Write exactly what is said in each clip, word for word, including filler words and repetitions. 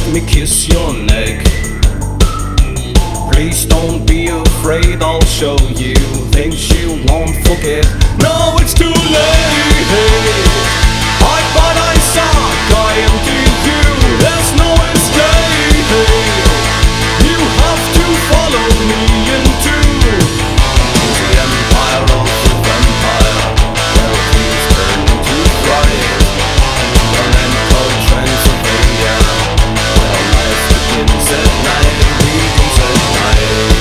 me kiss your neck. Please don't be afraid, I'll show you things you won't forget. Now it's too late. I thought I suck, I empty you, there's no escape. You have to follow me into the empire of the vampire, where things turn into riot. An land called Transylvania, where life begins at night and begins at night.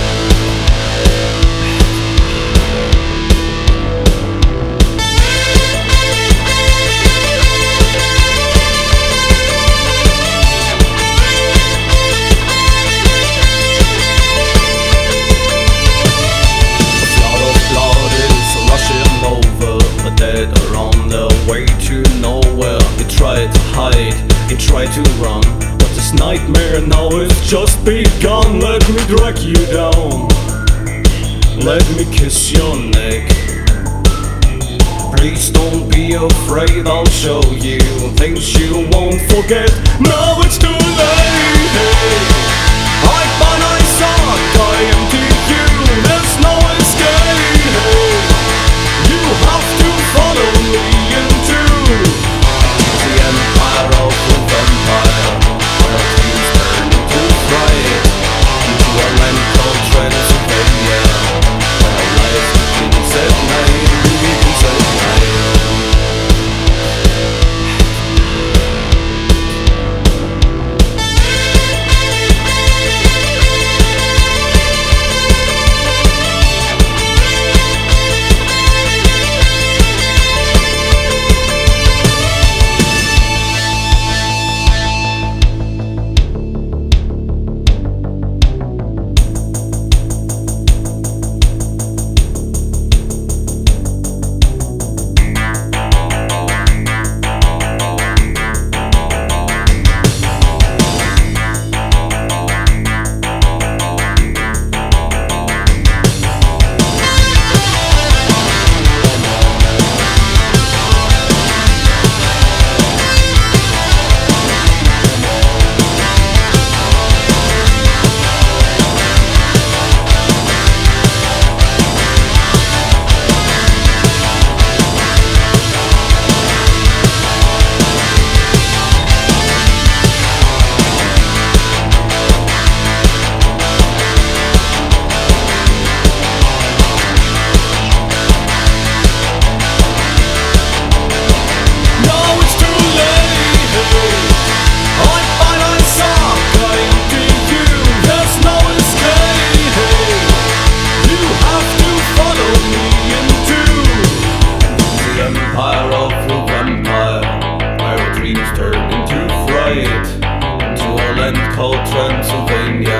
Are on their way to nowhere. You try to hide, you try to run, but this nightmare now is just begun. Let me drag you down, let me kiss your neck. Please don't be afraid, I'll show you things you won't forget. Now it's too late. I thought I suck, I empty you, there's no escape. You have to follow me into the empire of the vampire, where things turn into riot, into a land called Transylvania, where life begins at night, begins at night. Called Transylvania,